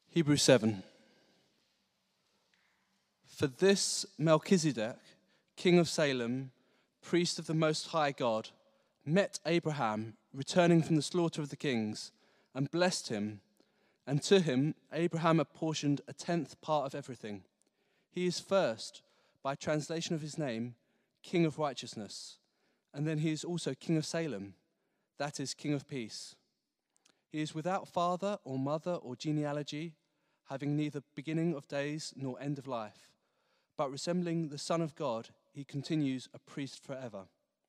Hebrews 7. For this Melchizedek, king of Salem, priest of the Most High God, met Abraham returning from the slaughter of the kings, and blessed him, and to him Abraham apportioned a tenth part of everything. He is first, by translation of his name, King of Righteousness, and then he is also King of Salem, that is, King of Peace. He is without father or mother or genealogy, having neither beginning of days nor end of life, but resembling the Son of God, he continues a priest forever.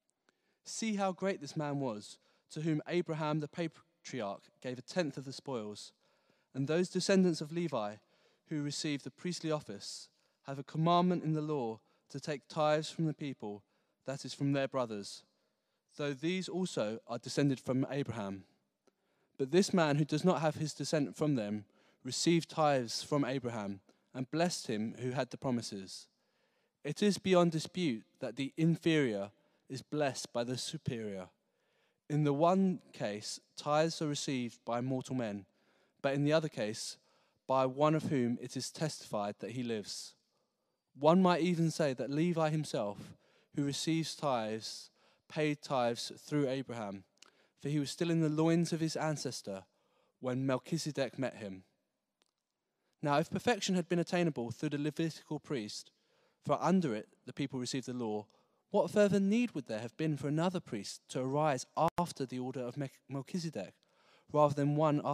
See how great this man was, to whom Abraham the patriarch gave a tenth of the spoils, and those descendants of Levi who receive the priestly office have a commandment in the law to take tithes from the people, that is, from their brothers, though these also are descended from Abraham. But this man who does not have his descent from them received tithes from Abraham and blessed him who had the promises. It is beyond dispute that the inferior is blessed by the superior. In the one case, tithes are received by mortal men, but in the other case, by one of whom it is testified that he lives. One might even say that Levi himself, who receives tithes, paid tithes through Abraham, for he was still in the loins of his ancestor when Melchizedek met him. Now, if perfection had been attainable through the Levitical priest, for under it the people received the law, what further need would there have been for another priest to arise after the order of Melchizedek, rather than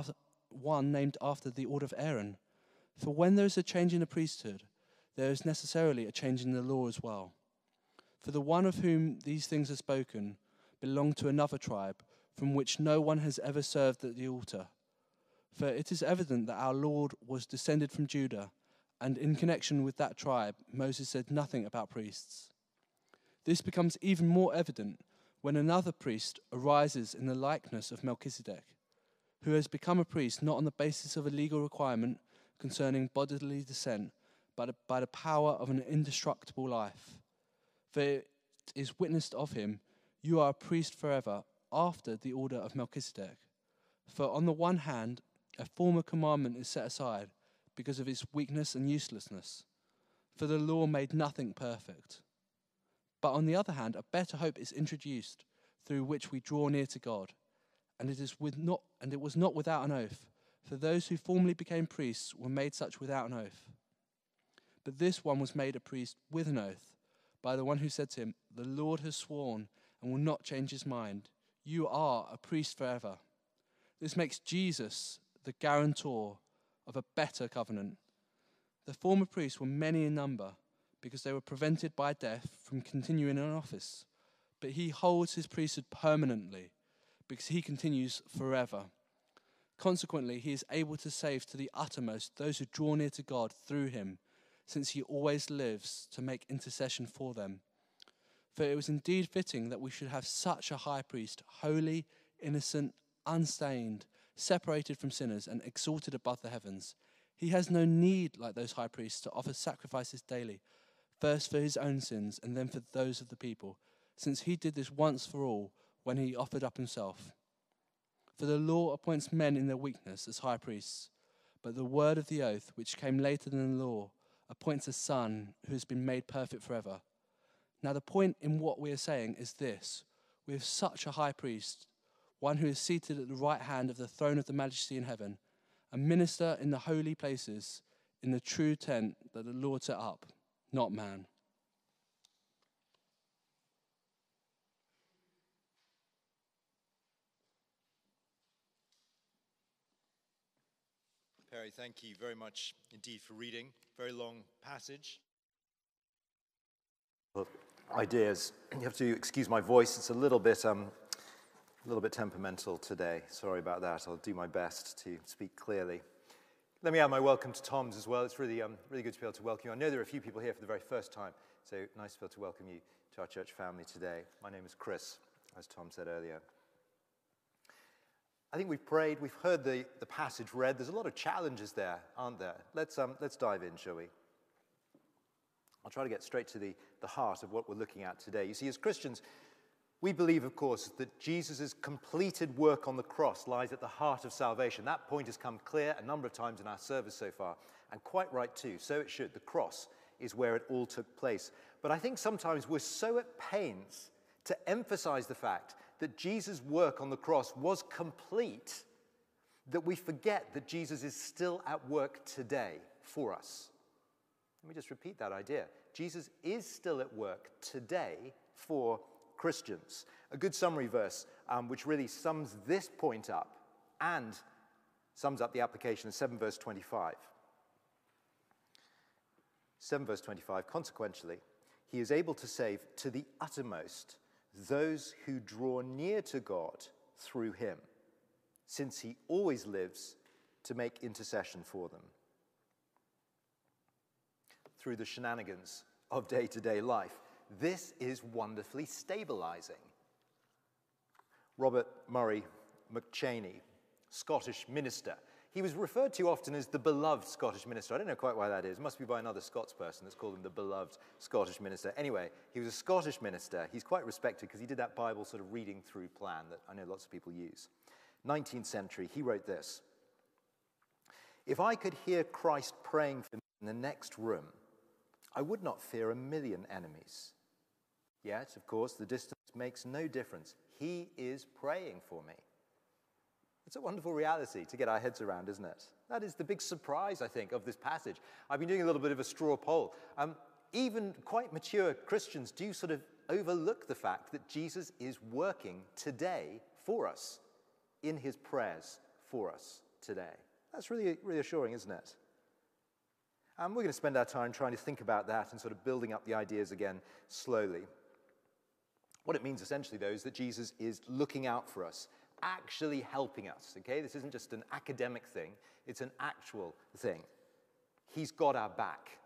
one named after the order of Aaron? For when there is a change in the priesthood, there is necessarily a change in the law as well. For the one of whom these things are spoken belonged to another tribe, from which no one has ever served at the altar. For it is evident that our Lord was descended from Judah, and in connection with that tribe, Moses said nothing about priests. This becomes even more evident when another priest arises in the likeness of Melchizedek, who has become a priest not on the basis of a legal requirement concerning bodily descent, but by the power of an indestructible life. For it is witnessed of him, you are a priest forever, after the order of Melchizedek. For on the one hand, a former commandment is set aside because of its weakness and uselessness, for the law made nothing perfect. But on the other hand, a better hope is introduced, through which we draw near to God, and it was not without an oath, for those who formerly became priests were made such without an oath. But this one was made a priest with an oath, by the one who said to him, "The Lord has sworn and will not change his mind. You are a priest forever." This makes Jesus the guarantor of a better covenant. The former priests were many in number because they were prevented by death from continuing in office. But he holds his priesthood permanently because he continues forever. Consequently, he is able to save to the uttermost those who draw near to God through him, since he always lives to make intercession for them. For it was indeed fitting that we should have such a high priest, holy, innocent, unstained, separated from sinners, and exalted above the heavens. He has no need, like those high priests, to offer sacrifices daily, first for his own sins and then for those of the people, since he did this once for all when he offered up himself. For the law appoints men in their weakness as high priests, but the word of the oath, which came later than the law, appoints a son who has been made perfect forever. Now the point in what we are saying is this: we have such a high priest, one who is seated at the right hand of the throne of the Majesty in heaven, a minister in the holy places, in the true tent that the Lord set up, not man. Perry, thank you very much indeed for reading. Very long passage. Well, ideas. You have to excuse my voice. It's a little bit temperamental today. Sorry about that. I'll do my best to speak clearly. Let me add my welcome to Tom's as well. It's really good to be able to welcome you. I know there are a few people here for the very first time, so nice to be able to welcome you to our church family today. My name is Chris, as Tom said earlier. I think we've prayed, we've heard the passage read. There's a lot of challenges there, aren't there? Let's dive in, shall we? I'll try to get straight to the heart of what we're looking at today. You see, as Christians, We believe, of course, that Jesus' completed work on the cross lies at the heart of salvation. That point has come clear a number of times in our service so far, and quite right too. So it should. The cross is where it all took place. But I think sometimes we're so at pains to emphasize the fact that Jesus' work on the cross was complete that we forget that Jesus is still at work today for us. Let me just repeat that idea. Jesus is still at work today for Christians. A good summary verse which really sums this point up and sums up the application is 7 verse 25. 7 verse 25, consequently, he is able to save to the uttermost those who draw near to God through him, since he always lives to make intercession for them. Through the shenanigans of day-to-day life, this is wonderfully stabilizing. Robert Murray McCheyne, Scottish minister. He was referred to often as the beloved Scottish minister. I don't know quite why that is. It must be by another Scots person that's called him the beloved Scottish minister. Anyway, he was a Scottish minister. He's quite respected because he did that Bible sort of reading through plan that I know lots of people use. 19th century, he wrote this: "If I could hear Christ praying for me in the next room, I would not fear a million enemies. Yet, of course, the distance makes no difference. He is praying for me." It's a wonderful reality to get our heads around, isn't it? That is the big surprise, I think, of this passage. I've been doing a little bit of a straw poll. Even quite mature Christians do sort of overlook the fact that Jesus is working today for us, in his prayers for us today. That's really reassuring, isn't it? We're going to spend our time trying to think about that and sort of building up the ideas again slowly. What it means essentially, though, is that Jesus is looking out for us, actually helping us, okay? This isn't just an academic thing, it's an actual thing. He's got our back.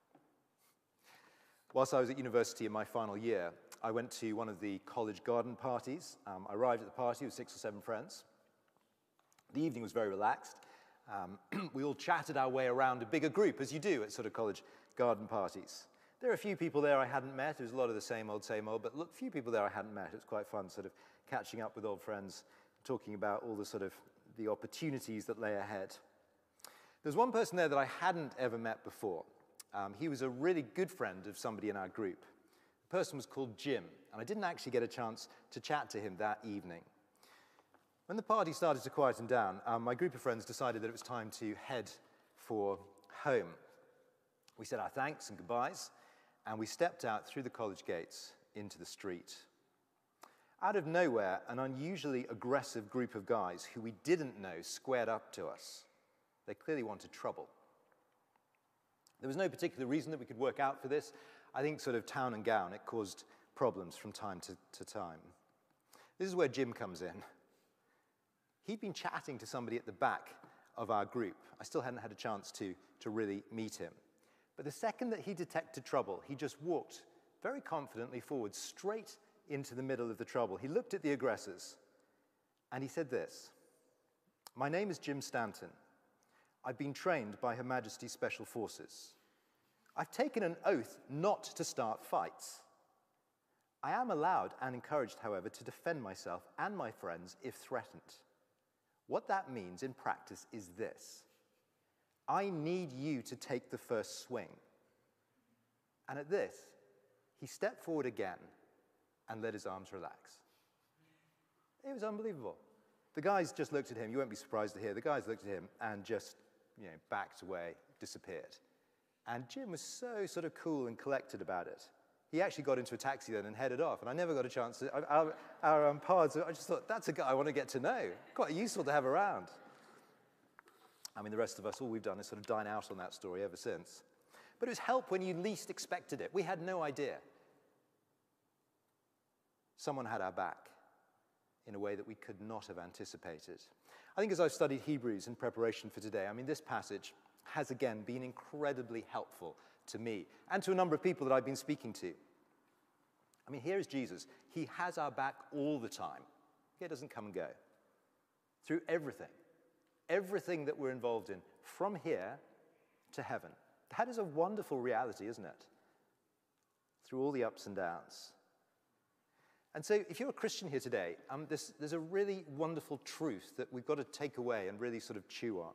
Whilst I was at university in my final year, I went to one of the college garden parties. I arrived at the party with 6 or 7 friends. The evening was very relaxed. We all chatted our way around a bigger group, as you do at sort of college garden parties. There are a few people there I hadn't met. It was a lot of the same old, but look, few people there I hadn't met. It was quite fun sort of catching up with old friends, talking about all the sort of the opportunities that lay ahead. There's one person there that I hadn't ever met before. He was a really good friend of somebody in our group. The person was called Jim, and I didn't actually get a chance to chat to him that evening. When the party started to quieten down, my group of friends decided that it was time to head for home. We said our thanks and goodbyes, and we stepped out through the college gates into the street. Out of nowhere, an unusually aggressive group of guys who we didn't know squared up to us. They clearly wanted trouble. There was no particular reason that we could work out for this. I think sort of town and gown, it caused problems from time to time. This is where Jim comes in. He'd been chatting to somebody at the back of our group. I still hadn't had a chance to really meet him. But the second that he detected trouble, he just walked very confidently forward, straight into the middle of the trouble. He looked at the aggressors, and he said this: "My name is Jim Stanton. I've been trained by Her Majesty's Special Forces. I've taken an oath not to start fights. I am allowed and encouraged, however, to defend myself and my friends if threatened. What that means in practice is this: I need you to take the first swing." And at this, he stepped forward again and let his arms relax. It was unbelievable. The guys just looked at him. You won't be surprised to hear. The guys looked at him and just, backed away, disappeared. And Jim was so sort of cool and collected about it. He actually got into a taxi then and headed off. And I never got a chance to, our paths, I just thought, that's a guy I want to get to know. Quite useful to have around. I mean, the rest of us, all we've done is sort of dine out on that story ever since. But it was help when you least expected it. We had no idea. Someone had our back in a way that we could not have anticipated. I think as I've studied Hebrews in preparation for today, this passage has again been incredibly helpful to me and to a number of people that I've been speaking to. Here is Jesus. He has our back all the time. He doesn't come and go. Through everything that we're involved in, from here to heaven. That is a wonderful reality, isn't it? Through all the ups and downs. And so if you're a Christian here today, there's a really wonderful truth that we've got to take away and really sort of chew on.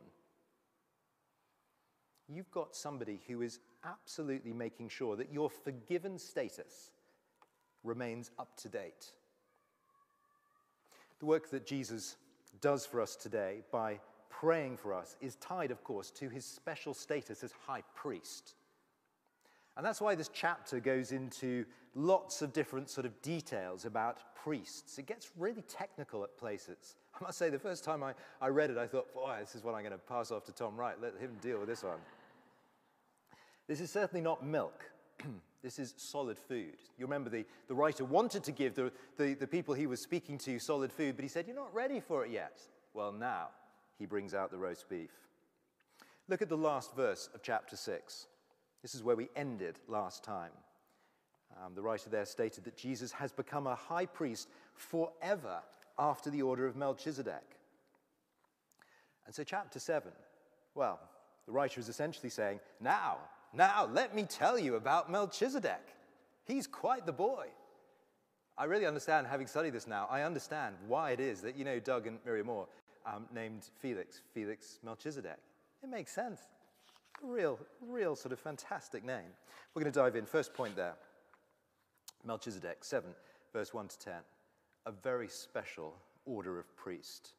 You've got somebody who is absolutely making sure that your forgiven status remains up to date. The work that Jesus does for us today by praying for us is tied, of course, to his special status as high priest. And that's why this chapter goes into lots of different sort of details about priests. It gets really technical at places. I must say, the first time I read it, I thought, boy, this is what I'm going to pass off to Tom Wright. Let him deal with this one. This is certainly not milk. This is solid food. You remember the writer wanted to give the people he was speaking to solid food, but he said, you're not ready for it yet. Well, now he brings out the roast beef. Look at the last verse of chapter 6. This is where we ended last time. The writer there stated that Jesus has become a high priest forever after the order of Melchizedek. And so chapter 7, well, the writer is essentially saying, now, let me tell you about Melchizedek. He's quite the boy. I really understand, having studied this now, I understand why it is that, Doug and Miriam Moore named Felix Melchizedek. It makes sense. A real sort of fantastic name. We're going to dive in. First point there. Melchizedek, 7, verse 1 to 10. A very special order of priest.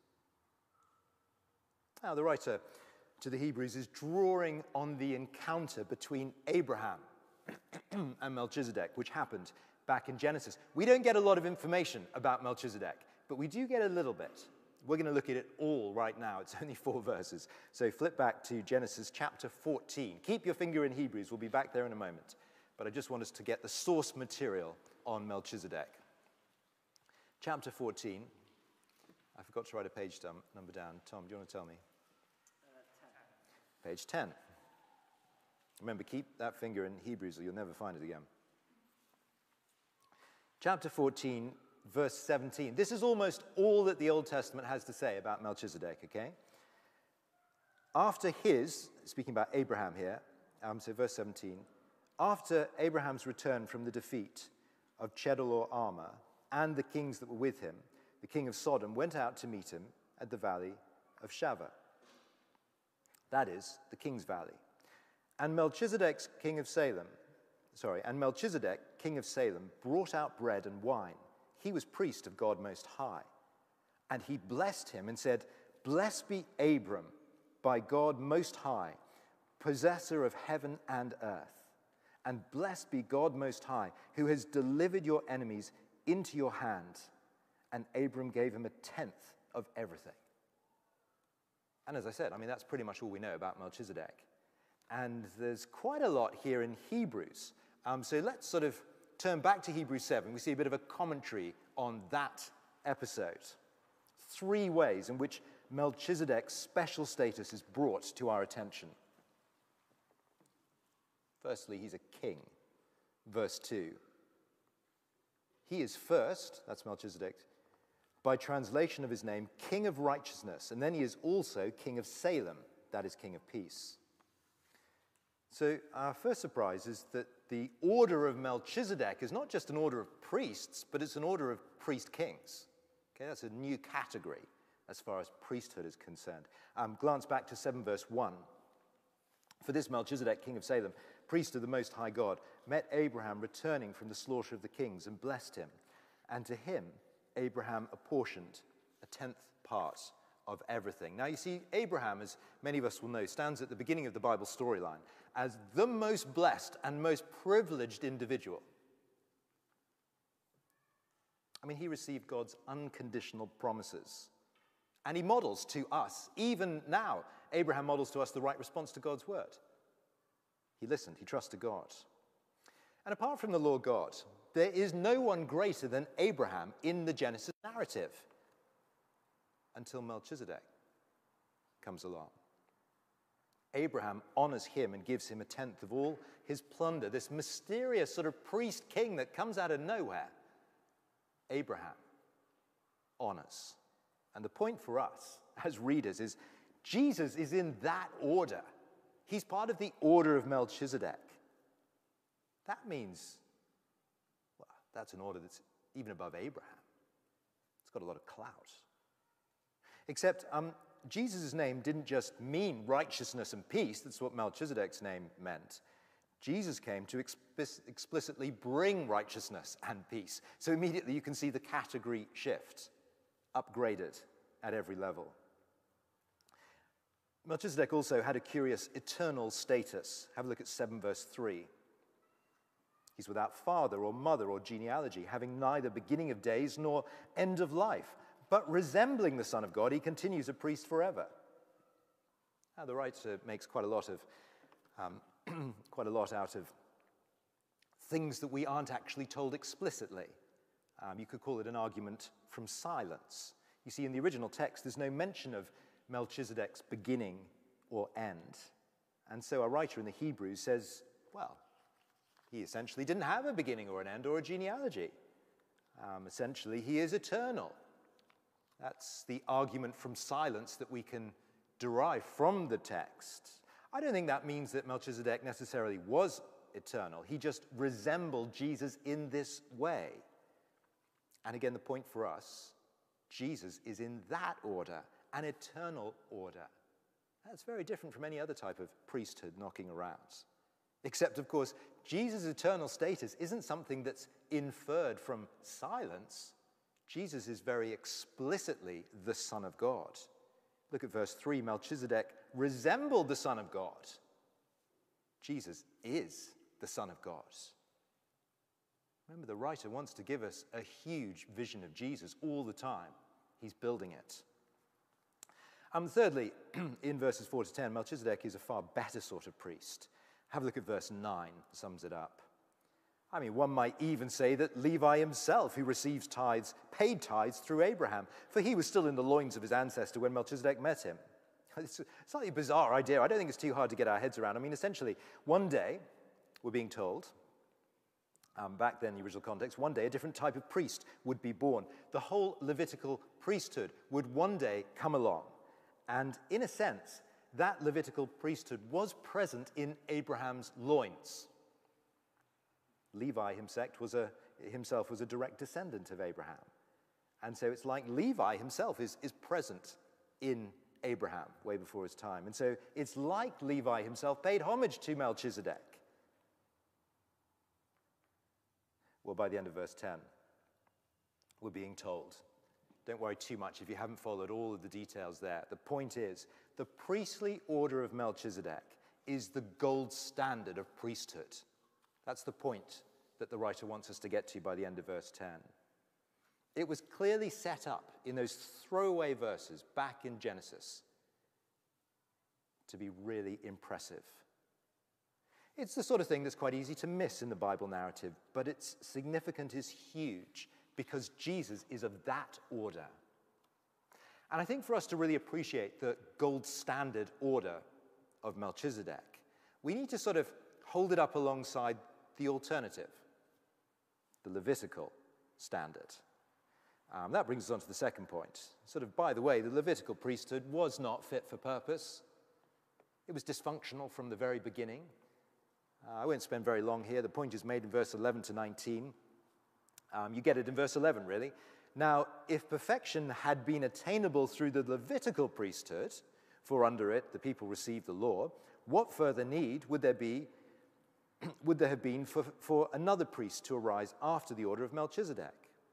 Now, the writer to the Hebrews is drawing on the encounter between Abraham and Melchizedek, which happened back in Genesis. We don't get a lot of information about Melchizedek, but we do get a little bit. We're going to look at it all right now. It's only 4 verses. So flip back to Genesis chapter 14. Keep your finger in Hebrews. We'll be back there in a moment. But I just want us to get the source material on Melchizedek. Chapter 14. I forgot to write a page number down. Tom, do you want to tell me? 10. Page 10. Remember, keep that finger in Hebrews or you'll never find it again. Chapter 14, verse 17. This is almost all that the Old Testament has to say about Melchizedek, okay? After speaking about Abraham here, so verse 17, after Abraham's return from the defeat of Chedorlaomer and the kings that were with him, the king of Sodom went out to meet him at the valley of Shaveh. That is, the king's valley. And Melchizedek, king of Salem, brought out bread and wine. He was priest of God Most High. And he blessed him and said, Blessed be Abram by God Most High, possessor of heaven and earth. And blessed be God Most High, who has delivered your enemies into your hand. And Abram gave him 1/10 of everything. And as I said, that's pretty much all we know about Melchizedek. And there's quite a lot here in Hebrews. So let's sort of turn back to Hebrews 7. We see a bit of a commentary on that episode. 3 ways in which Melchizedek's special status is brought to our attention. Firstly, he's a king. Verse 2. He is first, that's Melchizedek, by translation of his name, King of Righteousness. And then he is also King of Salem, that is King of Peace. So our first surprise is that the order of Melchizedek is not just an order of priests, but it's an order of priest-kings. Okay, that's a new category as far as priesthood is concerned. Glance back to 7 verse 1. For this Melchizedek, king of Salem, priest of the Most High God, met Abraham returning from the slaughter of the kings and blessed him. And to him, Abraham apportioned 1/10 part of everything. Now you see, Abraham, as many of us will know, stands at the beginning of the Bible storyline as the most blessed and most privileged individual. He received God's unconditional promises. And he models to us, even now, Abraham models to us the right response to God's word. He listened, he trusted God. And apart from the Lord God, there is no one greater than Abraham in the Genesis narrative until Melchizedek comes along. Abraham honors him and gives him 1/10 of all his plunder, this mysterious sort of priest king that comes out of nowhere. Abraham honors. And the point for us as readers is Jesus is in that order. He's part of the order of Melchizedek. That means, well, that's an order that's even above Abraham. It's got a lot of clout. Except Jesus' name didn't just mean righteousness and peace. That's what Melchizedek's name meant. Jesus came to explicitly bring righteousness and peace. So immediately you can see the category shift, upgraded at every level. Melchizedek also had a curious eternal status. Have a look at 7 verse 3. He's without father or mother or genealogy, having neither beginning of days nor end of life. But resembling the Son of God, he continues a priest forever. Now, the writer makes quite a lot out of things that we aren't actually told explicitly. You could call it an argument from silence. You see, in the original text, there's no mention of Melchizedek's beginning or end. And so a writer in the Hebrews says, well, he essentially didn't have a beginning or an end or a genealogy. Essentially, he is eternal. That's the argument from silence that we can derive from the text. I don't think that means that Melchizedek necessarily was eternal. He just resembled Jesus in this way. And again, the point for us, Jesus is in that order, an eternal order. That's very different from any other type of priesthood knocking around. Except, of course, Jesus' eternal status isn't something that's inferred from silence. Jesus is very explicitly the Son of God. Look at verse 3. Melchizedek resembled the Son of God. Jesus is the Son of God. Remember, the writer wants to give us a huge vision of Jesus all the time. He's building it. Thirdly, in verses 4 to 10, Melchizedek is a far better sort of priest. Have a look at verse 9, sums it up. I mean, one might even say that Levi himself, who receives tithes, paid tithes through Abraham, for he was still in the loins of his ancestor when Melchizedek met him. It's a slightly bizarre idea. I don't think it's too hard to get our heads around. I mean, essentially, one day, we're being told, back then in the original context, one day a different type of priest would be born. The whole Levitical priesthood would one day come along. And in a sense, that Levitical priesthood was present in Abraham's loins. Levi himself was a direct descendant of Abraham. And so it's like Levi himself is present in Abraham way before his time. And so it's like Levi himself paid homage to Melchizedek. Well, by the end of verse 10, we're being told, don't worry too much if you haven't followed all of the details there. The point is, the priestly order of Melchizedek is the gold standard of priesthood. That's the point that the writer wants us to get to by the end of verse 10. It was clearly set up in those throwaway verses back in Genesis to be really impressive. It's the sort of thing that's quite easy to miss in the Bible narrative, but its significance is huge because Jesus is of that order. And I think for us to really appreciate the gold standard order of Melchizedek, we need to sort of hold it up alongside the alternative, the Levitical standard. That brings us on to the second point. Sort of, by the way, the Levitical priesthood was not fit for purpose. It was dysfunctional from the very beginning. I won't spend very long here. The point is made in verse 11 to 19. You get it in verse 11, really. Now, if perfection had been attainable through the Levitical priesthood, for under it the people received the law, what further need would there have been for another priest to arise after the order of Melchizedek?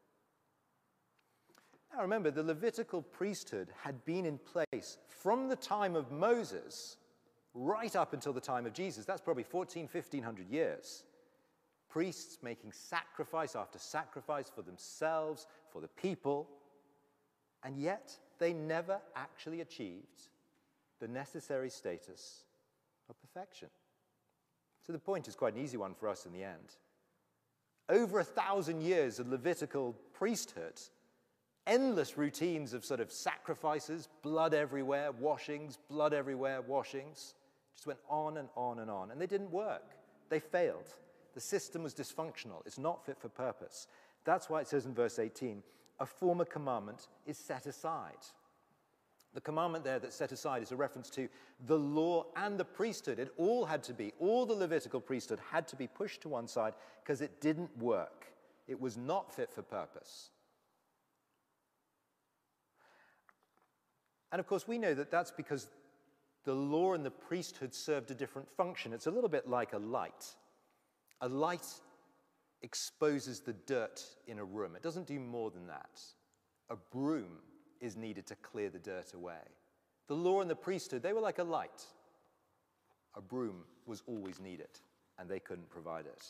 Now remember, the Levitical priesthood had been in place from the time of Moses right up until the time of Jesus. That's probably 1,500 years. Priests making sacrifice after sacrifice for themselves, for the people, and yet they never actually achieved the necessary status of perfection. So the point is quite an easy one for us in the end. Over 1,000 years of Levitical priesthood, endless routines of sort of sacrifices, blood everywhere, washings, blood everywhere, washings, just went on and on and on, and they didn't work. They failed. The system was dysfunctional. It's not fit for purpose. That's why it says in verse 18, a former commandment is set aside. The commandment there that's set aside is a reference to the law and the priesthood. It all had to be, all the Levitical priesthood had to be pushed to one side because it didn't work. It was not fit for purpose. And of course, we know that that's because the law and the priesthood served a different function. It's a little bit like a light. A light exposes the dirt in a room. It doesn't do more than that. A broom is needed to clear the dirt away. The law and the priesthood, they were like a light. A broom was always needed, and they couldn't provide it.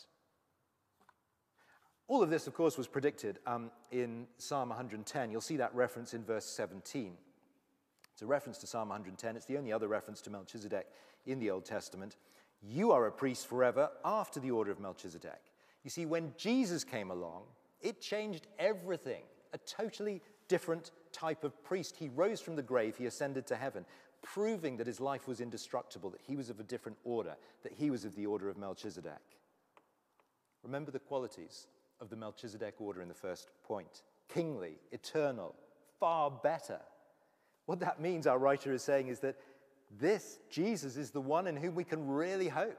All of this, of course, was predicted in Psalm 110. You'll see that reference in verse 17. It's a reference to Psalm 110. It's the only other reference to Melchizedek in the Old Testament. You are a priest forever after the order of Melchizedek. You see, when Jesus came along, it changed everything. A totally different type of priest. He rose from the grave, he ascended to heaven, proving that his life was indestructible, that he was of a different order, that he was of the order of Melchizedek. Remember the qualities of the Melchizedek order in the first point. Kingly, eternal, far better. What that means, our writer is saying, is that this, Jesus, is the one in whom we can really hope.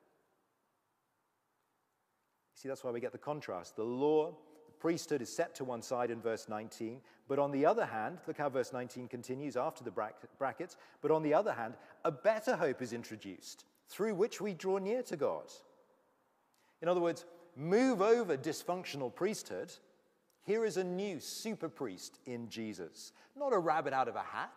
You see, that's why we get the contrast. The law, the priesthood is set to one side in verse 19, but on the other hand, look how verse 19 continues after the brackets, but on the other hand, a better hope is introduced, through which we draw near to God. In other words, move over dysfunctional priesthood. Here is a new super priest in Jesus, not a rabbit out of a hat.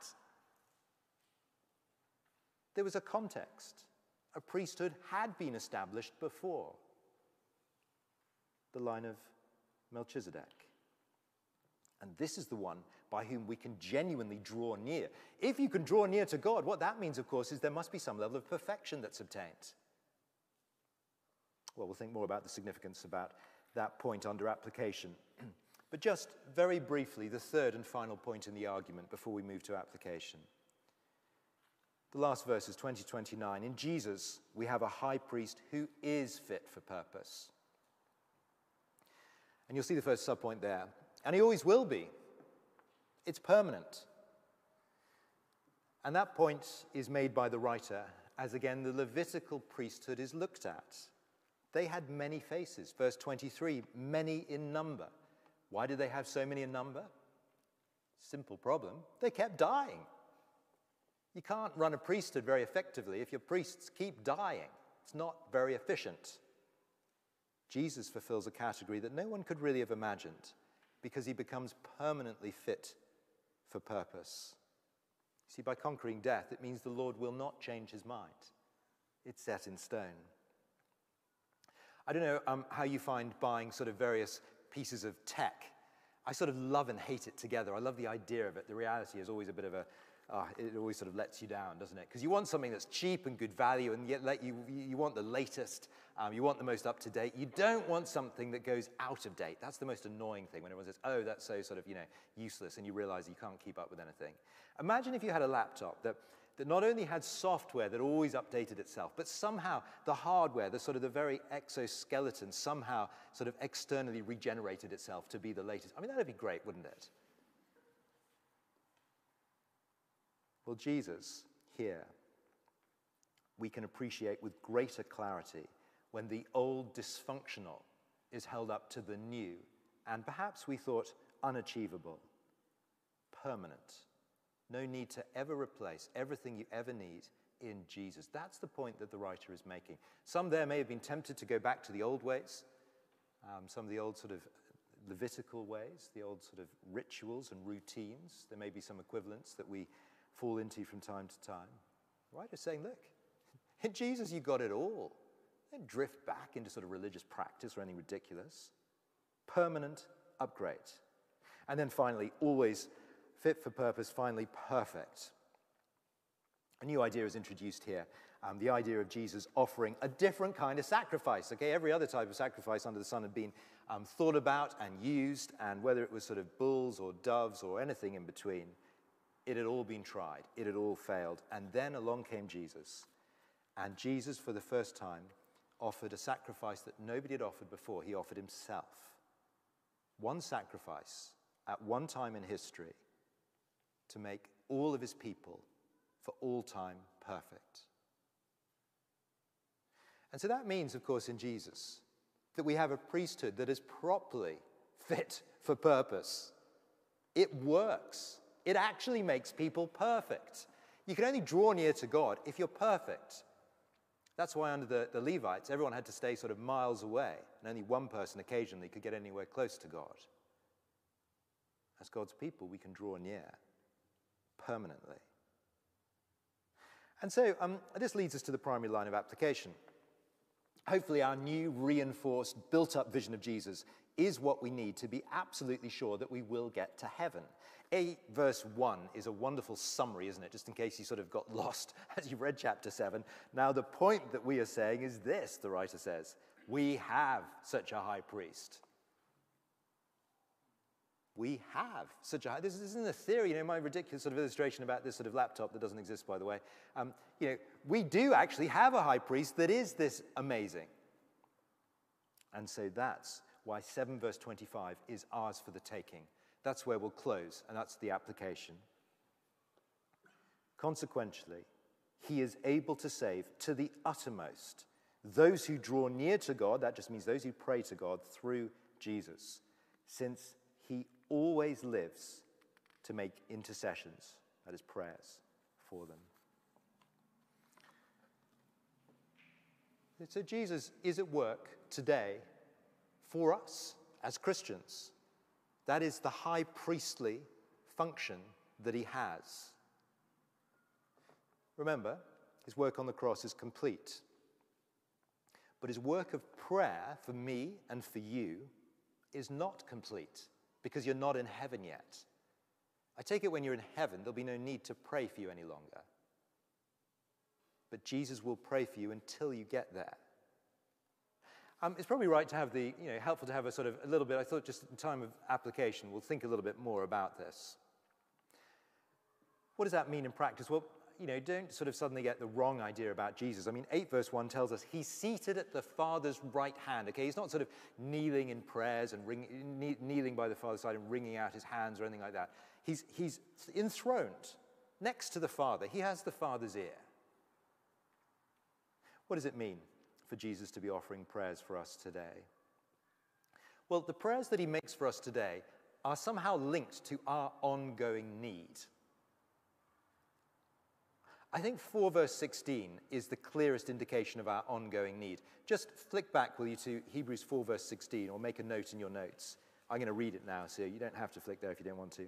There was a context. A priesthood had been established before, the line of Melchizedek. And this is the one by whom we can genuinely draw near. If you can draw near to God, what that means, of course, is there must be some level of perfection that's obtained. Well, we'll think more about the significance about that point under application. But just very briefly, the third and final point in the argument before we move to application. The last verse is 20-29. In Jesus, we have a high priest who is fit for purpose. And you'll see the first subpoint there. And he always will be. It's permanent. And that point is made by the writer as, again, the Levitical priesthood is looked at. They had many faces. Verse 23, many in number. Why did they have so many in number? Simple problem. They kept dying. You can't run a priesthood very effectively if your priests keep dying. It's not very efficient. Jesus fulfills a category that no one could really have imagined because he becomes permanently fit for purpose. See, by conquering death, it means the Lord will not change his mind. It's set in stone. I don't know how you find buying sort of various pieces of tech. I sort of love and hate it together. I love the idea of it. The reality is always a bit of a, it always sort of lets you down, doesn't it? Because you want something that's cheap and good value, and yet you want the latest, you want the most up-to-date. You don't want something that goes out of date. That's the most annoying thing when everyone says, oh, that's so sort of, useless, and you realize you can't keep up with anything. Imagine if you had a laptop that not only had software that always updated itself, but somehow the hardware, the very exoskeleton, somehow sort of externally regenerated itself to be the latest. I mean, that would be great, wouldn't it? Well, Jesus, here, we can appreciate with greater clarity when the old dysfunctional is held up to the new, and perhaps we thought unachievable, permanent. No need to ever replace everything you ever need in Jesus. That's the point that the writer is making. Some there may have been tempted to go back to the old ways, some of the old sort of Levitical ways, the old sort of rituals and routines. There may be some equivalents that we fall into from time to time. The writer's saying, look, in Jesus you got it all. Don't drift back into sort of religious practice or anything ridiculous. Permanent upgrade. And then finally, always fit for purpose, finally perfect. A new idea is introduced here. The idea of Jesus offering a different kind of sacrifice. Okay, every other type of sacrifice under the sun had been thought about and used, and whether it was sort of bulls or doves or anything in between, it had all been tried. It had all failed. And then along came Jesus. And Jesus, for the first time, offered a sacrifice that nobody had offered before. He offered himself. One sacrifice at one time in history to make all of his people for all time perfect. And so that means, of course, in Jesus, that we have a priesthood that is properly fit for purpose. It works. It actually makes people perfect. You can only draw near to God if you're perfect. That's why under the Levites, everyone had to stay sort of miles away, and only one person occasionally could get anywhere close to God. As God's people, we can draw near permanently. And so this leads us to the primary line of application. Hopefully our new, reinforced, built-up vision of Jesus is what we need to be absolutely sure that we will get to heaven. Verse 1 is a wonderful summary, isn't it? Just in case you sort of got lost as you read chapter 7. Now the point that we are saying is this, the writer says. We have such a high priest. We have such a high... This isn't a theory, my ridiculous sort of illustration about this sort of laptop that doesn't exist, by the way. We do actually have a high priest that is this amazing. And so that's why 7 verse 25 is ours for the taking. That's where we'll close, and that's the application. Consequently, he is able to save to the uttermost those who draw near to God, that just means those who pray to God through Jesus, since he always lives to make intercessions, that is prayers, for them. So Jesus is at work today for us as Christians. That is the high priestly function that he has. Remember, his work on the cross is complete. But his work of prayer for me and for you is not complete because you're not in heaven yet. I take it when you're in heaven, there'll be no need to pray for you any longer. But Jesus will pray for you until you get there. It's probably right to have helpful to have a little bit, I thought just in time of application, we'll think a little bit more about this. What does that mean in practice? Well, don't sort of suddenly get the wrong idea about Jesus. 8 verse 1 tells us he's seated at the Father's right hand, okay? He's not sort of kneeling in prayers and kneeling by the Father's side and wringing out his hands or anything like that. He's enthroned next to the Father. He has the Father's ear. What does it mean for Jesus to be offering prayers for us today? Well, the prayers that he makes for us today are somehow linked to our ongoing need. I think 4 verse 16 is the clearest indication of our ongoing need. Just flick back, will you, to Hebrews 4 verse 16, or make a note in your notes. I'm going to read it now, so you don't have to flick there if you don't want to.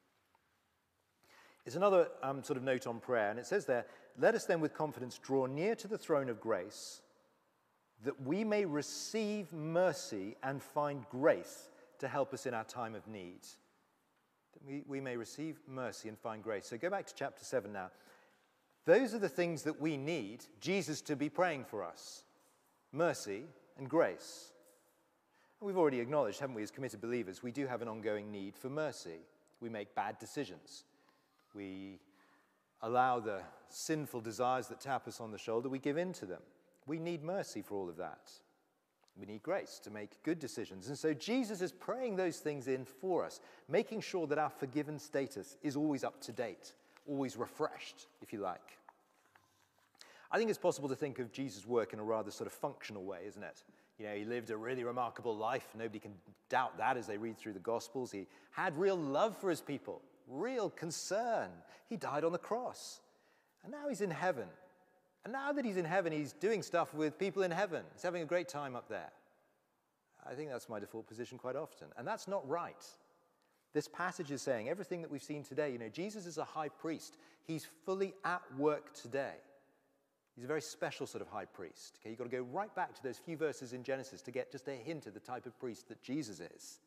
It's another sort of note on prayer, and it says there, "Let us then with confidence draw near to the throne of grace, that we may receive mercy and find grace to help us in our time of need." That we may receive mercy and find grace. So go back to chapter 7 now. Those are the things that we need Jesus to be praying for us. Mercy and grace. And we've already acknowledged, haven't we, as committed believers, we do have an ongoing need for mercy. We make bad decisions. We allow the sinful desires that tap us on the shoulder, we give in to them. We need mercy for all of that. We need grace to make good decisions. And so Jesus is praying those things in for us, making sure that our forgiven status is always up to date, always refreshed, if you like. I think it's possible to think of Jesus' work in a rather sort of functional way, isn't it? He lived a really remarkable life. Nobody can doubt that as they read through the Gospels. He had real love for his people, real concern. He died on the cross. And now he's in heaven. And now that he's in heaven, he's doing stuff with people in heaven. He's having a great time up there. I think that's my default position quite often. And that's not right. This passage is saying everything that we've seen today. Jesus is a high priest. He's fully at work today. He's a very special sort of high priest. Okay, you've got to go right back to those few verses in Genesis to get just a hint of the type of priest that Jesus is.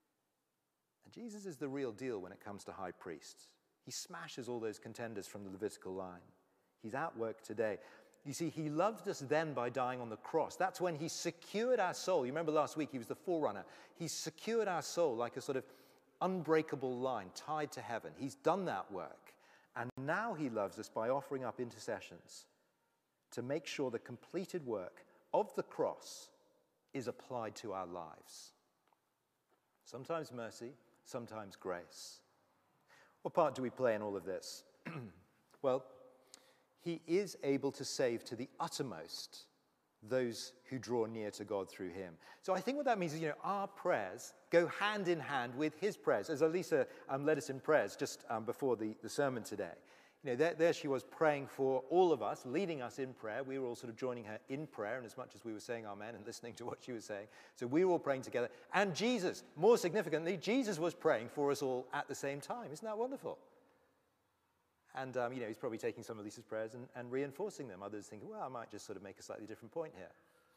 And Jesus is the real deal when it comes to high priests. He smashes all those contenders from the Levitical line. He's at work today. You see, he loved us then by dying on the cross. That's when he secured our soul. You remember last week he was the forerunner. He secured our soul like a sort of unbreakable line tied to heaven. He's done that work. And now he loves us by offering up intercessions to make sure the completed work of the cross is applied to our lives. Sometimes mercy, sometimes grace. What part do we play in all of this? Well, he is able to save to the uttermost those who draw near to God through him. So I think what that means is, our prayers go hand in hand with his prayers. As Elisa led us in prayers just before the sermon today. There she was praying for all of us, leading us in prayer. We were all sort of joining her in prayer, and as much as we were saying amen and listening to what she was saying. So we were all praying together. And Jesus, more significantly, Jesus was praying for us all at the same time. Isn't that wonderful? And, he's probably taking some of Lisa's prayers and reinforcing them. Others thinking, well, I might just sort of make a slightly different point here.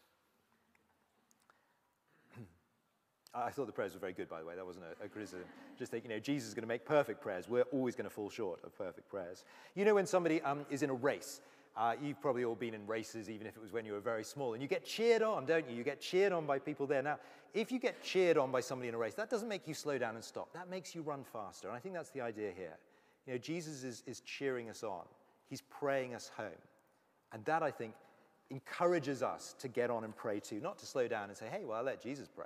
I thought the prayers were very good, by the way. That wasn't a criticism. Just think, Jesus is going to make perfect prayers. We're always going to fall short of perfect prayers. When somebody is in a race, you've probably all been in races, even if it was when you were very small, and you get cheered on, don't you? You get cheered on by people there. Now, if you get cheered on by somebody in a race, that doesn't make you slow down and stop. That makes you run faster. And I think that's the idea here. Jesus is cheering us on. He's praying us home. And that, I think, encourages us to get on and pray too, not to slow down and say, hey, well, I'll let Jesus pray.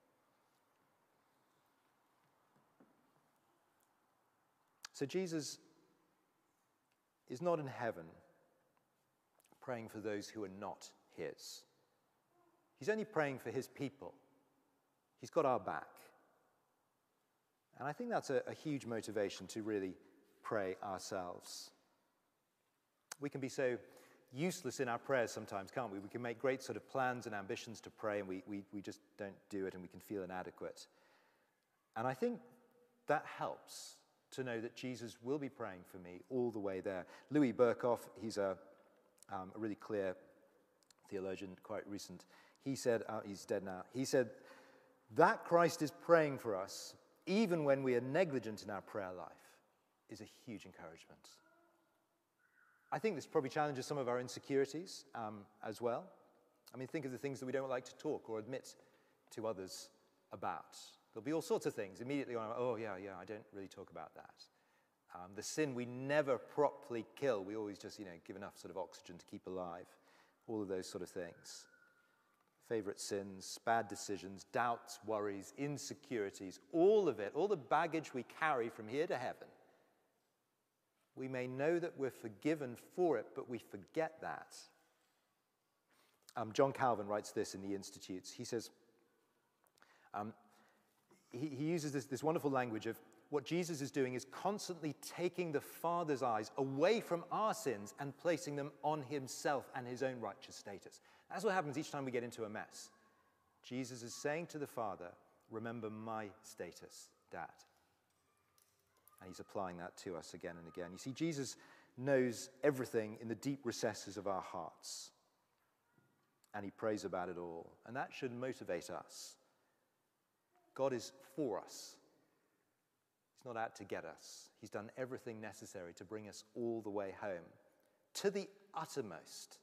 So Jesus is not in heaven praying for those who are not his. He's only praying for his people. He's got our back. And I think that's a huge motivation to really pray ourselves. We can be so useless in our prayers sometimes, can't we? We can make great sort of plans and ambitions to pray, and we just don't do it, and we can feel inadequate. And I think that helps to know that Jesus will be praying for me all the way there. Louis Berkhoff, he's a really clear theologian, quite recent. He said, he's dead now, he said, that Christ is praying for us, even when we are negligent in our prayer life, is a huge encouragement. I think this probably challenges some of our insecurities as well. I mean, think of the things that we don't like to talk or admit to others about. There'll be all sorts of things immediately on, I don't really talk about that. The sin we never properly kill, we always just, give enough sort of oxygen to keep alive. All of those sort of things. Favorite sins, bad decisions, doubts, worries, insecurities, all of it, all the baggage we carry from here to heaven. We may know that we're forgiven for it, but we forget that. John Calvin writes this in the Institutes. He says, he uses this wonderful language of what Jesus is doing is constantly taking the Father's eyes away from our sins and placing them on himself and his own righteous status. That's what happens each time we get into a mess. Jesus is saying to the Father, remember my status, Dad. And he's applying that to us again and again. You see, Jesus knows everything in the deep recesses of our hearts. And he prays about it all. And that should motivate us. God is for us. He's not out to get us. He's done everything necessary to bring us all the way home, to the uttermost.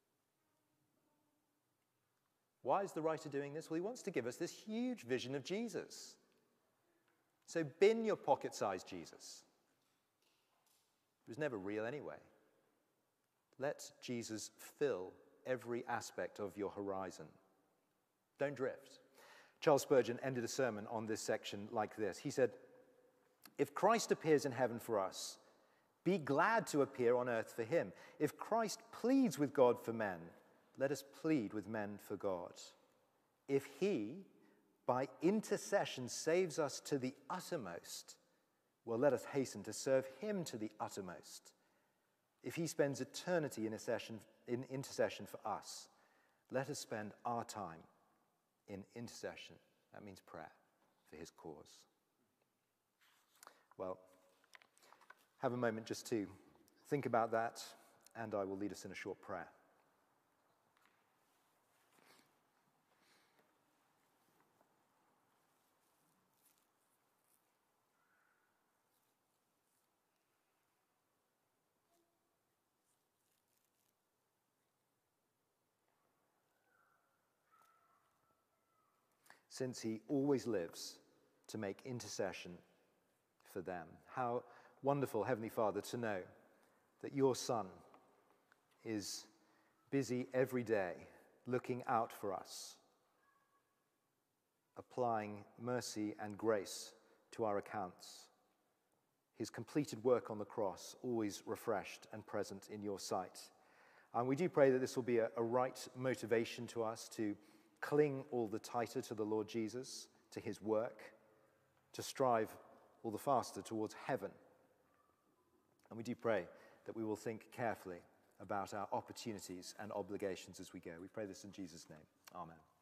Why is the writer doing this? Well, he wants to give us this huge vision of Jesus. So bin your pocket-sized Jesus. It was never real anyway. Let Jesus fill every aspect of your horizon. Don't drift. Charles Spurgeon ended a sermon on this section like this. He said, if Christ appears in heaven for us, be glad to appear on earth for him. If Christ pleads with God for men, let us plead with men for God. If he, by intercession, saves us to the uttermost, well, let us hasten to serve him to the uttermost. If he spends eternity in intercession for us, let us spend our time in intercession. That means prayer for his cause. Well, have a moment just to think about that, and I will lead us in a short prayer. Since he always lives to make intercession for them. How wonderful, Heavenly Father, to know that your Son is busy every day looking out for us, applying mercy and grace to our accounts. His completed work on the cross, always refreshed and present in your sight. And we do pray that this will be a right motivation to us to cling all the tighter to the Lord Jesus, to his work, to strive all the faster towards heaven. And we do pray that we will think carefully about our opportunities and obligations as we go. We pray this in Jesus' name. Amen.